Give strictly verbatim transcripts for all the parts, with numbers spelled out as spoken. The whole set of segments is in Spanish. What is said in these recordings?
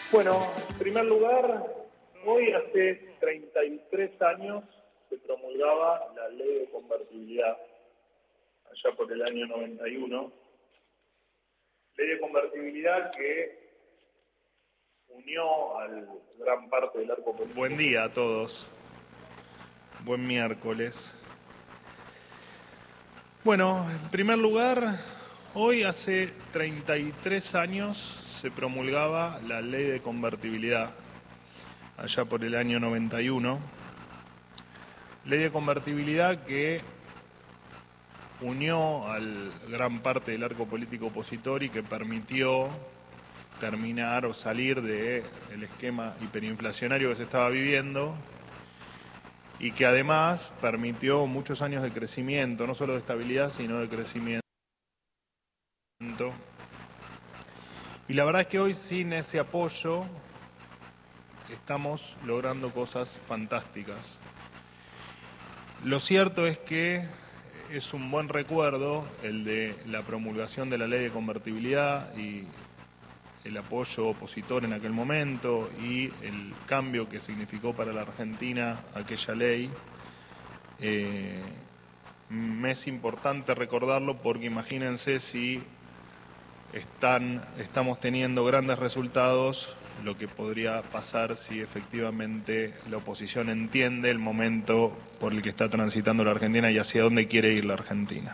Bueno, en primer lugar, hoy hace treinta y tres años se promulgaba la ley de convertibilidad, allá por el año noventa y uno. Ley de convertibilidad que unió a gran parte del arco político. Buen día a todos. Buen miércoles. Bueno, en primer lugar, hoy hace treinta y tres años se promulgaba la ley de convertibilidad, allá por el año noventa y uno. Ley de convertibilidad que unió a gran parte del arco político opositor y que permitió terminar o salir del esquema hiperinflacionario que se estaba viviendo y que además permitió muchos años de crecimiento, no solo de estabilidad, sino de crecimiento. Y la verdad es que hoy, sin ese apoyo, estamos logrando cosas fantásticas. Lo cierto es que es un buen recuerdo el de la promulgación de la ley de convertibilidad y el apoyo opositor en aquel momento y el cambio que significó para la Argentina aquella ley. Eh, me es importante recordarlo porque imagínense si están, estamos teniendo grandes resultados, lo que podría pasar si efectivamente la oposición entiende el momento por el que está transitando la Argentina y hacia dónde quiere ir la Argentina.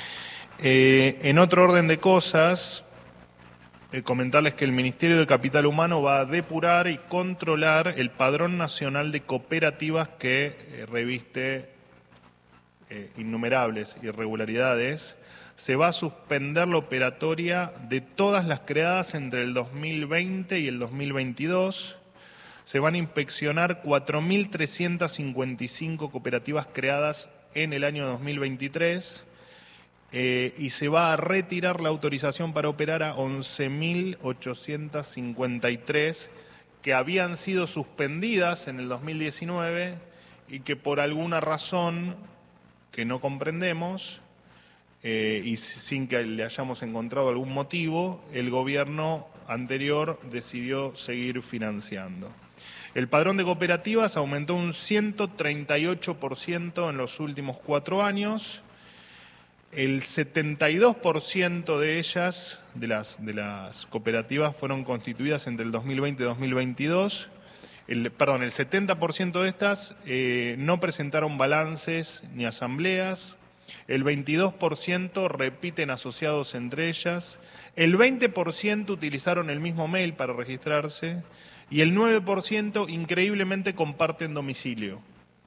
Eh, en otro orden de cosas, eh, comentarles que el Ministerio de Capital Humano va a depurar y controlar el Padrón Nacional de Cooperativas que eh, reviste eh, innumerables irregularidades. Se va a suspender la operatoria de todas las creadas entre el dos mil veinte y el dos mil veintidós. Se van a inspeccionar cuatro mil trescientas cincuenta y cinco cooperativas creadas en el año dos mil veintitrés eh, y se va a retirar la autorización para operar a once mil ochocientas cincuenta y tres que habían sido suspendidas en el dos mil diecinueve y que por alguna razón que no comprendemos, Eh, y sin que le hayamos encontrado algún motivo, el gobierno anterior decidió seguir financiando. El padrón de cooperativas aumentó un ciento treinta y ocho por ciento en los últimos cuatro años. El setenta y dos por ciento de ellas, de las, de las cooperativas, fueron constituidas entre el dos mil veinte y dos mil veintidós. El, perdón, el setenta por ciento de estas eh, no presentaron balances ni asambleas. El veintidós por ciento repiten asociados entre ellas, el veinte por ciento utilizaron el mismo mail para registrarse y el nueve por ciento increíblemente comparten domicilio.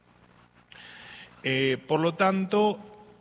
Eh, por lo tanto,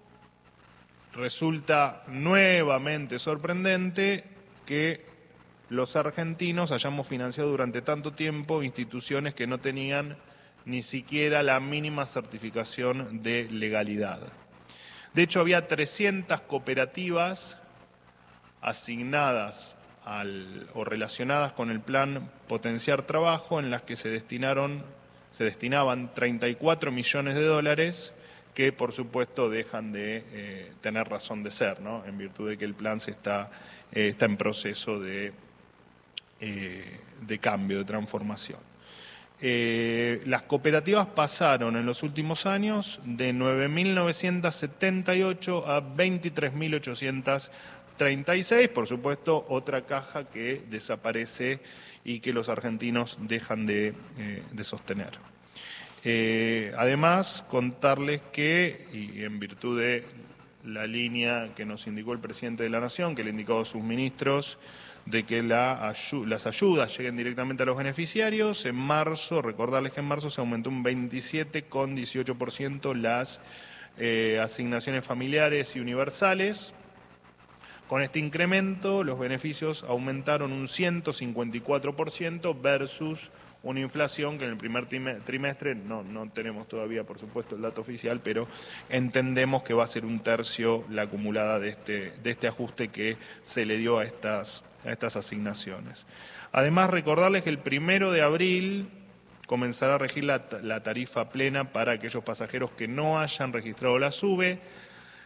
resulta nuevamente sorprendente que los argentinos hayamos financiado durante tanto tiempo instituciones que no tenían ni siquiera la mínima certificación de legalidad. De hecho, había trescientas cooperativas asignadas al, o relacionadas con el plan Potenciar Trabajo, en las que se destinaron, se destinaban treinta y cuatro millones de dólares, que por supuesto dejan de eh, tener razón de ser, ¿no? En virtud de que el plan se está, eh, está en proceso de, eh, de cambio, de transformación. Eh, las cooperativas pasaron en los últimos años de nueve mil novecientas setenta y ocho a veintitrés mil ochocientas treinta y seis, por supuesto otra caja que desaparece y que los argentinos dejan de, eh, de sostener. Eh, además, contarles que, y en virtud de la línea que nos indicó el presidente de la Nación, que le indicó a sus ministros, de que la, las ayudas lleguen directamente a los beneficiarios. En marzo, recordarles que en marzo se aumentó un veintisiete coma dieciocho por ciento las eh, asignaciones familiares y universales. Con este incremento, los beneficios aumentaron un ciento cincuenta y cuatro por ciento versus una inflación que en el primer trimestre, no, no tenemos todavía, por supuesto, el dato oficial, pero entendemos que va a ser un tercio la acumulada de este, de este ajuste que se le dio a estas, a estas asignaciones. Además, recordarles que el primero de abril comenzará a regir la, la tarifa plena para aquellos pasajeros que no hayan registrado la SUBE.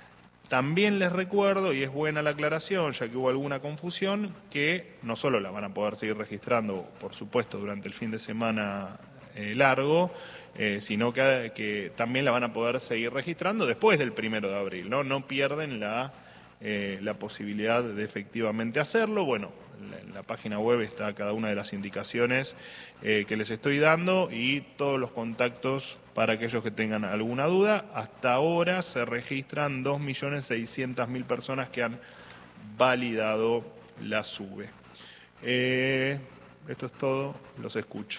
También les recuerdo, y es buena la aclaración, ya que hubo alguna confusión, que no solo la van a poder seguir registrando, por supuesto, durante el fin de semana eh, largo, eh, sino que, que también la van a poder seguir registrando después del primero de abril, ¿no? No pierden la, eh, la posibilidad de efectivamente hacerlo. Bueno, en la, en la página web está cada una de las indicaciones eh, que les estoy dando y todos los contactos para aquellos que tengan alguna duda. Hasta ahora se registran dos millones seiscientas mil personas que han validado la SUBE. Eh, esto es todo, los escucho.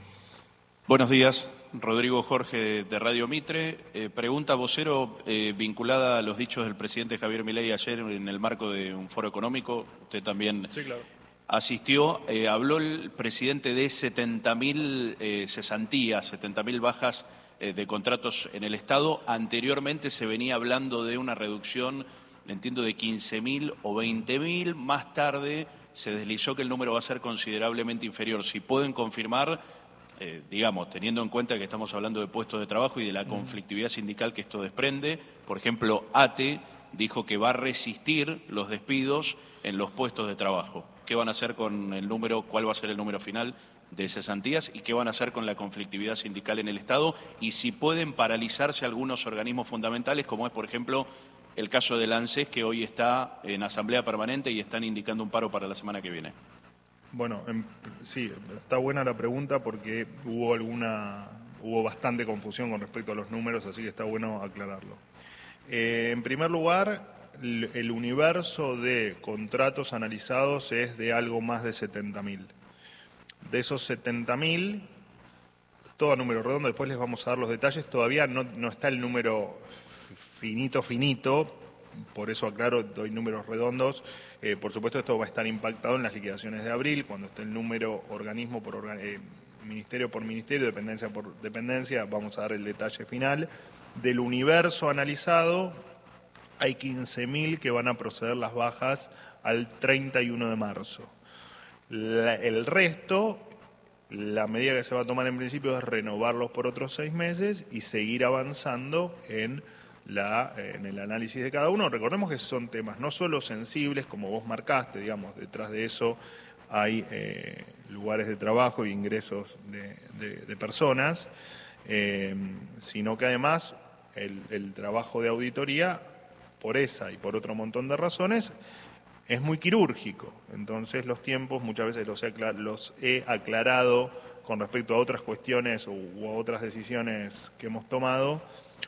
Buenos días, Rodrigo Jorge de Radio Mitre. Eh, pregunta vocero eh, vinculada a los dichos del presidente Javier Milei ayer en el marco de un foro económico. Usted también sí, claro. asistió. Eh, habló el presidente de setenta mil eh, cesantías, setenta mil bajas eh, de contratos en el Estado. Anteriormente se venía hablando de una reducción, entiendo, de quince mil o veinte mil. Más tarde se deslizó que el número va a ser considerablemente inferior. Si pueden confirmar, eh, digamos, teniendo en cuenta que estamos hablando de puestos de trabajo y de la conflictividad sindical que esto desprende. Por ejemplo, A T E dijo que va a resistir los despidos en los puestos de trabajo. ¿Qué van a hacer con el número, cuál va a ser el número final de cesantías y qué van a hacer con la conflictividad sindical en el Estado? Y si pueden paralizarse algunos organismos fundamentales, como es, por ejemplo, el caso del ANSES, que hoy está en asamblea permanente y están indicando un paro para la semana que viene. Bueno, en, sí, está buena la pregunta porque hubo alguna, hubo bastante confusión con respecto a los números, así que está bueno aclararlo. Eh, en primer lugar, el, el universo de contratos analizados es de algo más de setenta mil. De esos setenta mil, todo a número redondo, después les vamos a dar los detalles, todavía no, no está el número finito, finito, por eso aclaro, doy números redondos. Eh, por supuesto, esto va a estar impactado en las liquidaciones de abril, cuando esté el número organismo por organ eh, ministerio por ministerio, dependencia por dependencia, vamos a dar el detalle final. Del universo analizado, hay quince mil que van a proceder las bajas al treinta y uno de marzo. La, el resto, la medida que se va a tomar en principio es renovarlos por otros seis meses y seguir avanzando en La, en el análisis de cada uno. Recordemos que son temas no solo sensibles, como vos marcaste, digamos, detrás de eso hay eh, lugares de trabajo e ingresos de, de, de personas, eh, sino que además el, el trabajo de auditoría, por esa y por otro montón de razones, es muy quirúrgico. Entonces los tiempos muchas veces los he, los he aclarado con respecto a otras cuestiones u, u a otras decisiones que hemos tomado,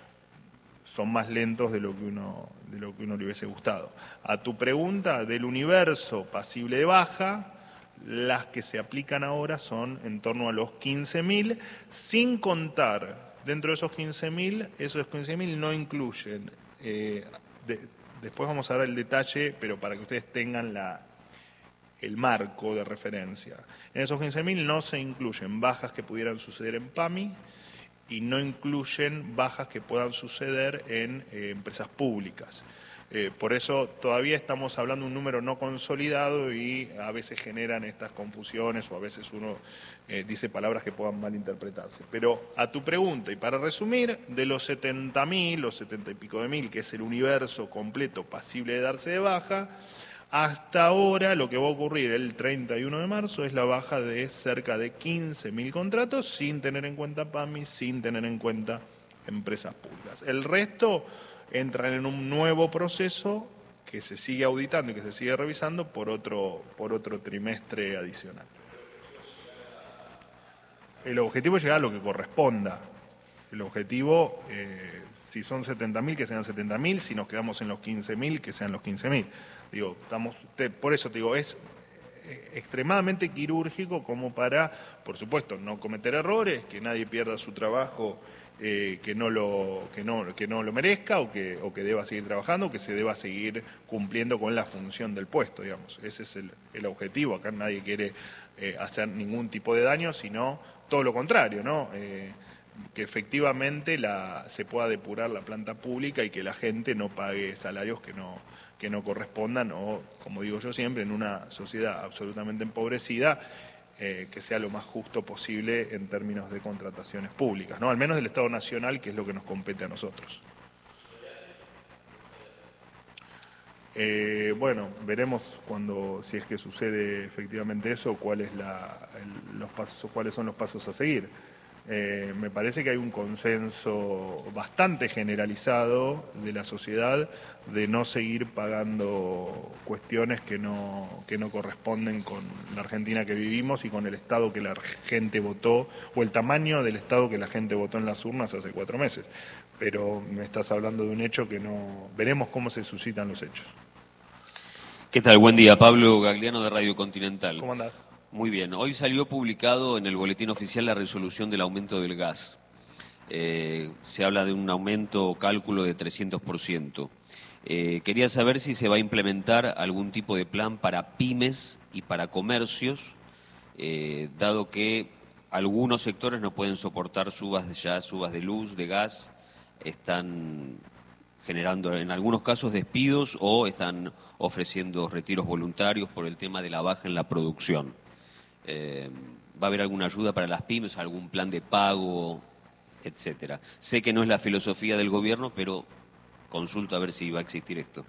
son más lentos de lo que uno de lo que uno le hubiese gustado. A tu pregunta, del universo pasible de baja, las que se aplican ahora son en torno a los quince mil, sin contar, dentro de esos quince mil, esos quince mil no incluyen, eh, de, después vamos a ver el detalle, pero para que ustedes tengan la, el marco de referencia. En esos quince mil no se incluyen bajas que pudieran suceder en PAMI, y no incluyen bajas que puedan suceder en eh, empresas públicas. Eh, por eso todavía estamos hablando de un número no consolidado y a veces generan estas confusiones o a veces uno eh, dice palabras que puedan malinterpretarse. Pero a tu pregunta, y para resumir, de los setenta mil, los setenta y pico de mil, que es el universo completo pasible de darse de baja, hasta ahora lo que va a ocurrir el treinta y uno de marzo es la baja de cerca de quince mil contratos sin tener en cuenta PAMI, sin tener en cuenta empresas públicas. El resto entran en un nuevo proceso que se sigue auditando y que se sigue revisando por otro, por otro trimestre adicional. El objetivo es llegar a lo que corresponda. El objetivo, eh, si son setenta mil, que sean setenta mil, si nos quedamos en los quince mil, que sean los quince mil. Digo, estamos, te, por eso te digo, es extremadamente quirúrgico como para, por supuesto, no cometer errores, que nadie pierda su trabajo, eh, que no lo que no que no lo merezca o que o que deba seguir trabajando, que se deba seguir cumpliendo con la función del puesto, digamos. Ese es el, el objetivo. Acá nadie quiere eh, hacer ningún tipo de daño, sino todo lo contrario, ¿no? Eh, que efectivamente la, se pueda depurar la planta pública y que la gente no pague salarios que no que no correspondan o, como digo yo siempre, en una sociedad absolutamente empobrecida, eh, que sea lo más justo posible en términos de contrataciones públicas, ¿no? Al menos del Estado Nacional, que es lo que nos compete a nosotros. Eh, bueno, veremos cuando, si es que sucede efectivamente eso, cuál es la, el, los pasos, cuáles son los pasos a seguir. Eh, me parece que hay un consenso bastante generalizado de la sociedad de no seguir pagando cuestiones que no, que no corresponden con la Argentina que vivimos y con el Estado que la gente votó, o el tamaño del Estado que la gente votó en las urnas hace cuatro meses. Pero me estás hablando de un hecho que no... Veremos cómo se suscitan los hechos. ¿Qué tal? Buen día, Pablo Gagliano de Radio Continental. ¿Cómo andás? Muy bien. Hoy salió publicado en el boletín oficial la resolución del aumento del gas. Eh, se habla de un aumento cálculo de trescientos por ciento. Eh, quería saber si se va a implementar algún tipo de plan para pymes y para comercios, eh, dado que algunos sectores no pueden soportar subas de, ya subas de luz, de gas, están generando en algunos casos despidos o están ofreciendo retiros voluntarios por el tema de la baja en la producción. Eh, ¿Va a haber alguna ayuda para las pymes, algún plan de pago, etcétera? Sé que no es la filosofía del gobierno, pero consulto a ver si va a existir esto.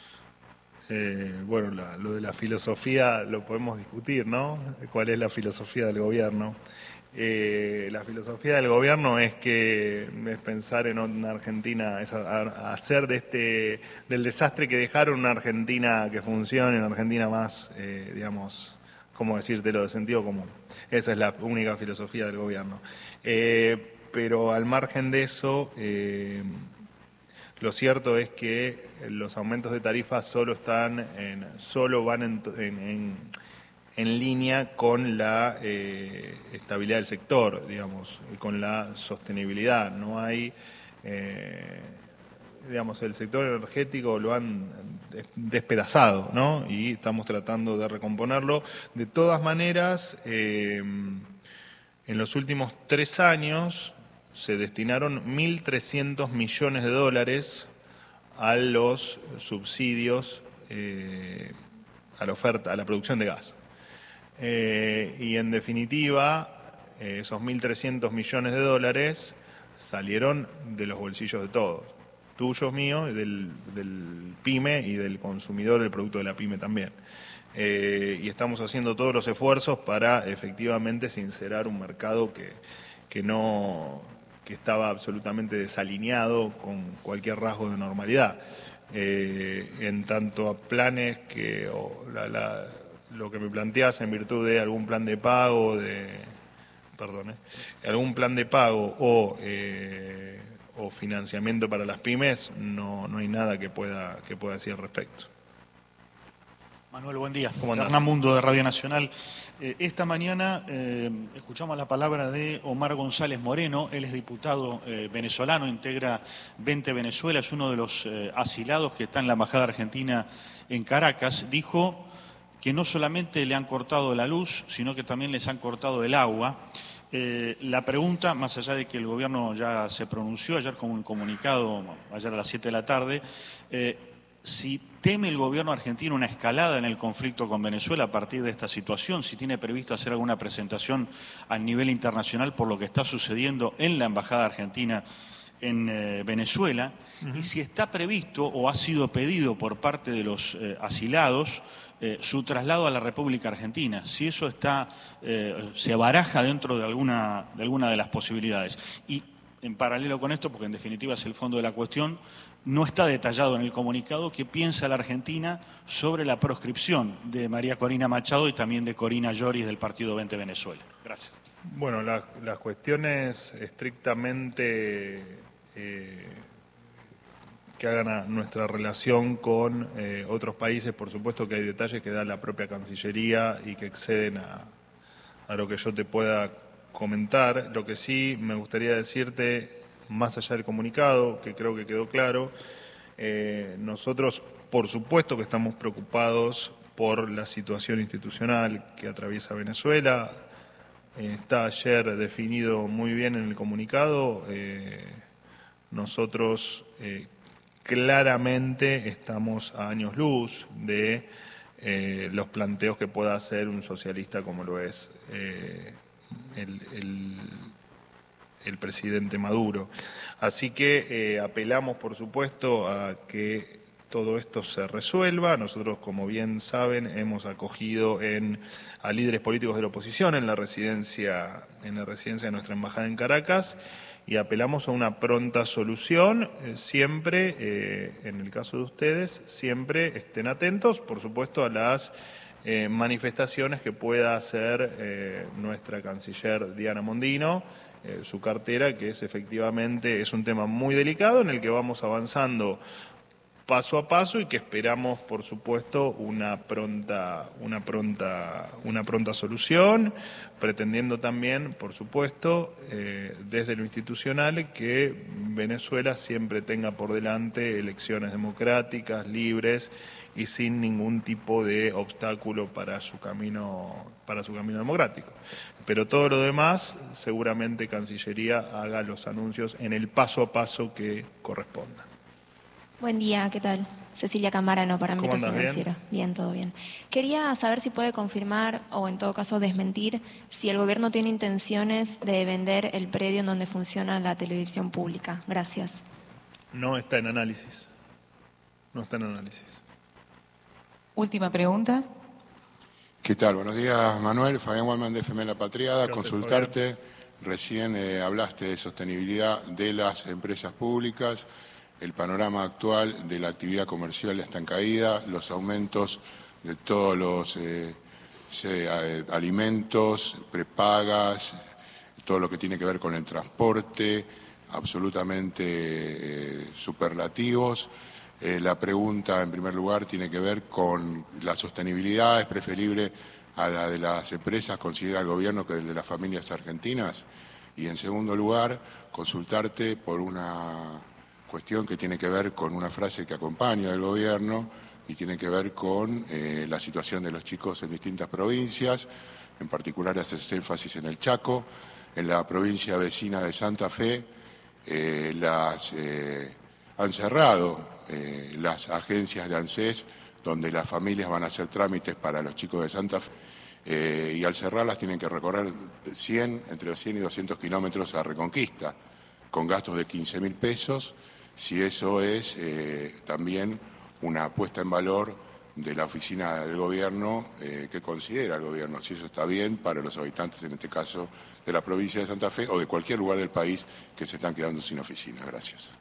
Eh, bueno, la, lo de la filosofía lo podemos discutir, ¿no? ¿Cuál es la filosofía del gobierno? Eh, la filosofía del gobierno es que es pensar en una Argentina, es a, a hacer de este del desastre que dejaron una Argentina que funcione, una Argentina más, eh, digamos, ¿cómo decírtelo?, de sentido común. Esa es la única filosofía del gobierno. Eh, pero al margen de eso, eh, lo cierto es que los aumentos de tarifas solo están en, solo van en, en, en, en línea con la eh, estabilidad del sector, digamos, con la sostenibilidad. No hay, eh, digamos, el sector energético lo han despedazado, ¿no? Y estamos tratando de recomponerlo. De todas maneras, eh, en los últimos tres años se destinaron mil trescientos millones de dólares a los subsidios, eh, a la oferta, a la producción de gas. Eh, y en definitiva, eh, esos mil trescientos millones de dólares salieron de los bolsillos de todos, tuyos, míos, del, del pyme y del consumidor del producto de la pyme también. Eh, y estamos haciendo todos los esfuerzos para efectivamente sincerar un mercado que, que no... que estaba absolutamente desalineado con cualquier rasgo de normalidad. Eh, en tanto a planes que o la, la, lo que me planteas en virtud de algún plan de pago, de perdón, eh, algún plan de pago o, eh, o financiamiento para las pymes, no, no hay nada que pueda, que pueda decir al respecto. Manuel, buen día. ¿Cómo andás? Hernán Mundo de Radio Nacional. Eh, esta mañana eh, escuchamos la palabra de Omar González Moreno. Él es diputado eh, venezolano, integra Vente Venezuela, es uno de los eh, asilados que está en la Embajada Argentina en Caracas. Dijo que no solamente le han cortado la luz, sino que también les han cortado el agua. Eh, la pregunta, más allá de que el gobierno ya se pronunció ayer con un comunicado, ayer a las siete de la tarde, eh, si teme el gobierno argentino una escalada en el conflicto con Venezuela a partir de esta situación, si tiene previsto hacer alguna presentación a nivel internacional por lo que está sucediendo en la Embajada Argentina en eh, Venezuela, uh-huh. Y si está previsto o ha sido pedido por parte de los eh, asilados eh, su traslado a la República Argentina, si eso está eh, se baraja dentro de alguna, de alguna de las posibilidades. Y en paralelo con esto, porque en definitiva es el fondo de la cuestión, no está detallado en el comunicado qué piensa la Argentina sobre la proscripción de María Corina Machado y también de Corina Lloris del Partido Vente Venezuela. Gracias. Bueno, las, las cuestiones estrictamente eh, que hagan a nuestra relación con eh, otros países, por supuesto que hay detalles que da la propia Cancillería y que exceden a, a lo que yo te pueda comentar. Lo que sí me gustaría decirte, más allá del comunicado, que creo que quedó claro, eh, nosotros por supuesto que estamos preocupados por la situación institucional que atraviesa Venezuela. Eh, está ayer definido muy bien en el comunicado. Eh, nosotros eh, claramente estamos a años luz de eh, los planteos que pueda hacer un socialista como lo es eh, el, el el presidente Maduro. Así que eh, apelamos, por supuesto, a que todo esto se resuelva. Nosotros, como bien saben, hemos acogido en, a líderes políticos de la oposición en la residencia, en la residencia de nuestra embajada en Caracas y apelamos a una pronta solución. Eh, siempre, eh, en el caso de ustedes, siempre estén atentos, por supuesto, a las eh, manifestaciones que pueda hacer eh, nuestra canciller Diana Mondino, eh, su cartera, que es efectivamente es un tema muy delicado en el que vamos avanzando paso a paso y que esperamos, por supuesto, una pronta, una pronta, una pronta solución, pretendiendo también, por supuesto, eh, desde lo institucional, que Venezuela siempre tenga por delante elecciones democráticas, libres y sin ningún tipo de obstáculo para su camino, para su camino democrático. Pero todo lo demás, seguramente Cancillería haga los anuncios en el paso a paso que corresponda. Buen día, ¿qué tal? Cecilia Camarano, para Ámbito ¿Cómo andás? Financiero. Bien? bien, todo bien. Quería saber si puede confirmar o en todo caso desmentir si el gobierno tiene intenciones de vender el predio en donde funciona la televisión pública. Gracias. No está en análisis. No está en análisis. Última pregunta. ¿Qué tal? Buenos días, Manuel. Fabián Wallman de F M La Patriada. Gracias, Consultarte. Recién eh, hablaste de sostenibilidad de las empresas públicas. El panorama actual de la actividad comercial está en caída, los aumentos de todos los eh, se, eh, alimentos, prepagas, todo lo que tiene que ver con el transporte, absolutamente eh, superlativos. Eh, la pregunta, en primer lugar, tiene que ver con la sostenibilidad. ¿Es preferible a la de las empresas, considera el gobierno, que el de las familias argentinas? Y, en segundo lugar, consultarte por una cuestión que tiene que ver con una frase que acompaña al gobierno y tiene que ver con eh, la situación de los chicos en distintas provincias, en particular hace énfasis en el Chaco, en la provincia vecina de Santa Fe, eh, las eh, han cerrado eh, las agencias de ANSES donde las familias van a hacer trámites para los chicos de Santa Fe eh, y al cerrarlas tienen que recorrer cien, entre los cien y doscientos kilómetros a Reconquista, con gastos de quince mil pesos. Si eso es eh, también una puesta en valor de la oficina del gobierno, eh, que considera el gobierno, si eso está bien para los habitantes, en este caso, de la provincia de Santa Fe o de cualquier lugar del país que se están quedando sin oficina. Gracias.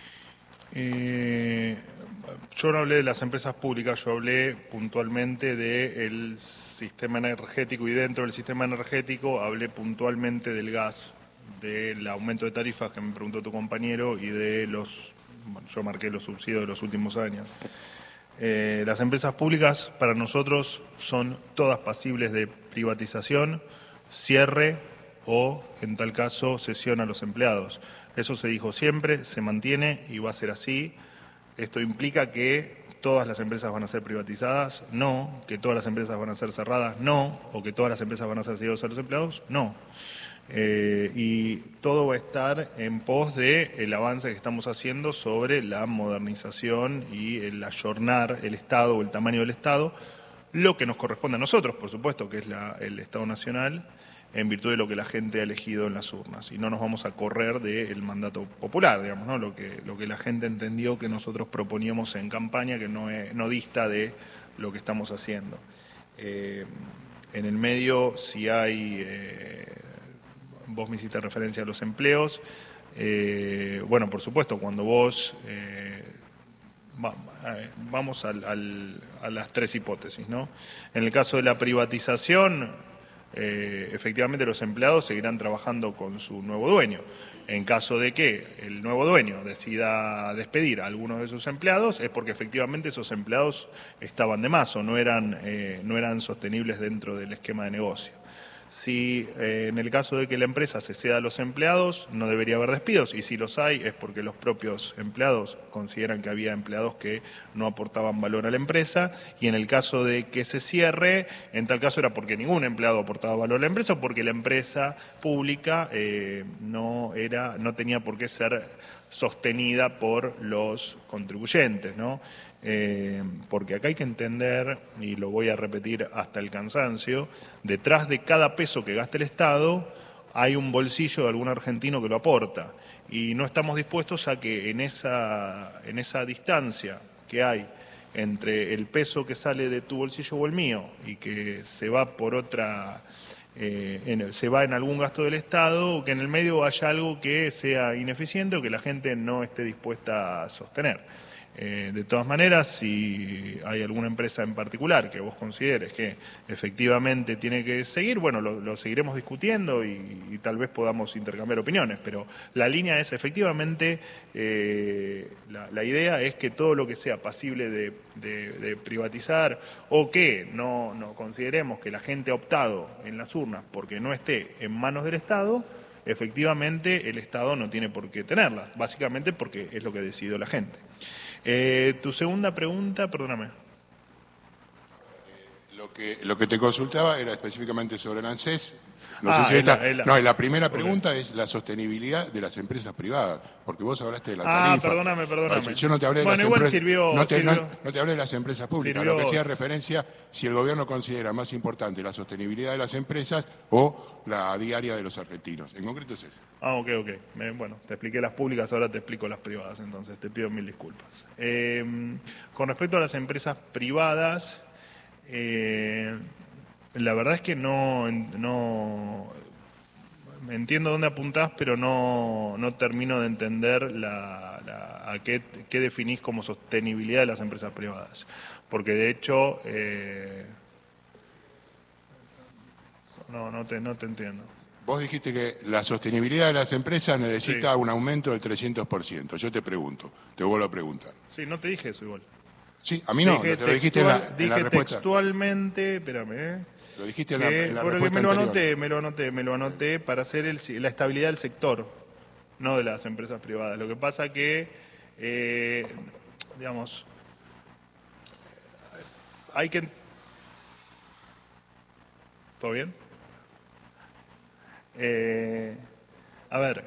Eh, yo no hablé de las empresas públicas, yo hablé puntualmente del sistema energético y dentro del sistema energético hablé puntualmente del gas, del aumento de tarifas que me preguntó tu compañero y de los, bueno, yo marqué los subsidios de los últimos años. Eh, las empresas públicas para nosotros son todas pasibles de privatización, cierre o, en tal caso, cesión a los empleados. Eso se dijo siempre, se mantiene y va a ser así. Esto implica que todas las empresas van a ser privatizadas, no, que todas las empresas van a ser cerradas, no, o que todas las empresas van a ser cedidas a los empleados, no. Eh, y todo va a estar en pos del avance que estamos haciendo sobre la modernización y el ayornar el Estado o el tamaño del Estado, lo que nos corresponde a nosotros, por supuesto, que es la, el Estado Nacional, en virtud de lo que la gente ha elegido en las urnas. Y no nos vamos a correr del mandato popular, digamos, ¿no? Lo que, lo que la gente entendió que nosotros proponíamos en campaña, que no, es, no dista de lo que estamos haciendo. Eh, en el medio, si hay... Eh, vos me hiciste referencia a los empleos. Eh, bueno, por supuesto, cuando vos... Eh, va, eh, vamos al, al, a las tres hipótesis, ¿no? En el caso de la privatización... Eh, efectivamente los empleados seguirán trabajando con su nuevo dueño. En caso de que el nuevo dueño decida despedir a algunos de sus empleados, es porque efectivamente esos empleados estaban de más o no eran, eh, no eran sostenibles dentro del esquema de negocio. Si eh, en el caso de que la empresa se ceda a los empleados, no debería haber despidos, y si los hay es porque los propios empleados consideran que había empleados que no aportaban valor a la empresa, y en el caso de que se cierre, en tal caso era porque ningún empleado aportaba valor a la empresa o porque la empresa pública eh, no, era, no tenía por qué ser sostenida por los contribuyentes, ¿no? Eh, porque acá hay que entender, y lo voy a repetir hasta el cansancio, detrás de cada peso que gasta el Estado hay un bolsillo de algún argentino que lo aporta, y no estamos dispuestos a que en esa, en esa distancia que hay entre el peso que sale de tu bolsillo o el mío y que se va por otra, eh, en, se va en algún gasto del Estado, o que en el medio haya algo que sea ineficiente o que la gente no esté dispuesta a sostener. Eh, de todas maneras, si hay alguna empresa en particular que vos consideres que efectivamente tiene que seguir, bueno, lo, lo seguiremos discutiendo y, y tal vez podamos intercambiar opiniones, pero la línea es efectivamente, eh, la, la idea es que todo lo que sea pasible de, de, de privatizar o que no, no consideremos que la gente ha optado en las urnas porque no esté en manos del Estado, efectivamente el Estado no tiene por qué tenerla, básicamente porque es lo que decidió la gente. Eh, tu segunda pregunta, perdóname. Lo que, lo que te consultaba era específicamente sobre el ANSES. No Ah, sé si es esta, la- es la- no, y la primera pregunta es la sostenibilidad de las empresas privadas, porque vos hablaste de la Ah, tarifa. perdóname, perdóname. Yo no te hablé de Bueno, las igual empresas. sirvió- no, te, no- sirvió- no te hablé de las empresas públicas. sirvió- Lo que hacía referencia si el gobierno considera más importante la sostenibilidad de las empresas o la diaria de los argentinos. En concreto es eso. Ah, ok, ok. Me- bueno, te expliqué las públicas, ahora te explico las privadas, entonces te pido mil disculpas. Eh, con respecto a las empresas privadas, eh, la verdad es que no, no entiendo dónde apuntás, pero no, no termino de entender la, la- a qué, qué definís como sostenibilidad de las empresas privadas. Porque de hecho, eh, no, no te, no te entiendo. Vos dijiste que la sostenibilidad de las empresas necesita Sí. un aumento del trescientos por ciento. Yo te pregunto, te vuelvo a preguntar. Sí, no te dije eso igual. Sí, a mí no, Dije te lo dijiste en la, textual- en la dije respuesta. textualmente, espérame, eh, Lo dijiste en la, que, en la porque respuesta me lo anterior. anoté, me lo anoté, me lo anoté para hacer el, la estabilidad del sector, no de las empresas privadas. Lo que pasa que, eh, digamos, hay que... ¿Todo bien? Eh, a ver,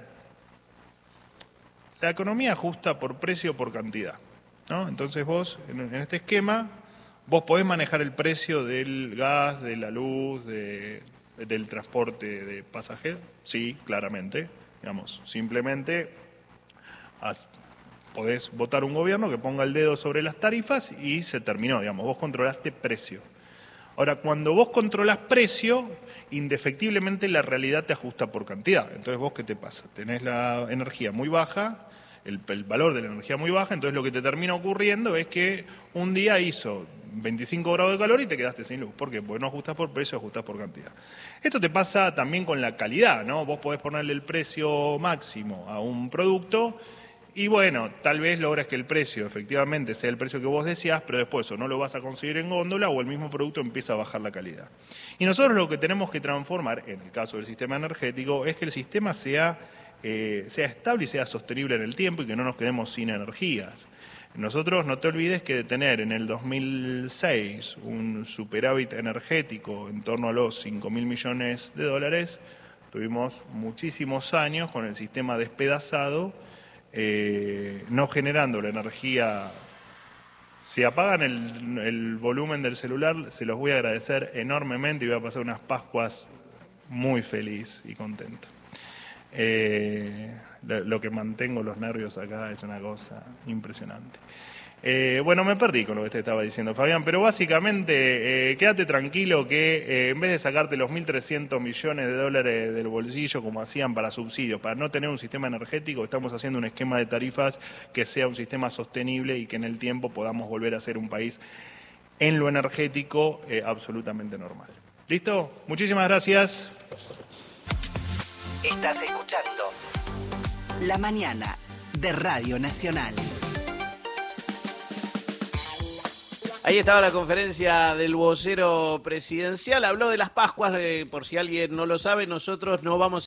la economía ajusta por precio o por cantidad, ¿no? Entonces vos, en, en este esquema, vos podés manejar el precio del gas, de la luz, de, del transporte de pasajeros, sí, claramente, digamos, simplemente has- podés votar un gobierno que ponga el dedo sobre las tarifas y se terminó, digamos, vos controlaste precio. Ahora, cuando vos controlás precio, indefectiblemente la realidad te ajusta por cantidad. Entonces, ¿vos qué te pasa? Tenés la energía muy baja, el, el valor de la energía muy baja, entonces lo que te termina ocurriendo es que un día hizo veinticinco grados de calor y te quedaste sin luz. ¿Por qué? Porque no ajustás por precio, ajustás por cantidad. Esto te pasa también con la calidad, ¿no? Vos podés ponerle el precio máximo a un producto y bueno, tal vez logres que el precio efectivamente sea el precio que vos deseás, pero después o no lo vas a conseguir en góndola o el mismo producto empieza a bajar la calidad. Y nosotros lo que tenemos que transformar, en el caso del sistema energético, es que el sistema sea, eh, sea estable y sea sostenible en el tiempo y que no nos quedemos sin energías. Nosotros, no te olvides que de tener en el dos mil seis un superávit energético en torno a los cinco mil millones de dólares, tuvimos muchísimos años con el sistema despedazado, Eh, no generando la energía. Si apagan el, el volumen del celular, se los voy a agradecer enormemente y voy a pasar unas Pascuas muy feliz y contento. Eh, lo, lo que mantengo los nervios acá es una cosa impresionante. Eh, bueno, me perdí con lo que te estaba diciendo, Fabián, pero básicamente eh, quédate tranquilo que eh, en vez de sacarte los mil trescientos millones de dólares del bolsillo como hacían para subsidios, para no tener un sistema energético, estamos haciendo un esquema de tarifas que sea un sistema sostenible y que en el tiempo podamos volver a ser un país en lo energético eh, absolutamente normal. ¿Listo? Muchísimas gracias. Estás escuchando La Mañana de Radio Nacional. Ahí estaba la conferencia del vocero presidencial, habló de las Pascuas, eh, por si alguien no lo sabe, nosotros no vamos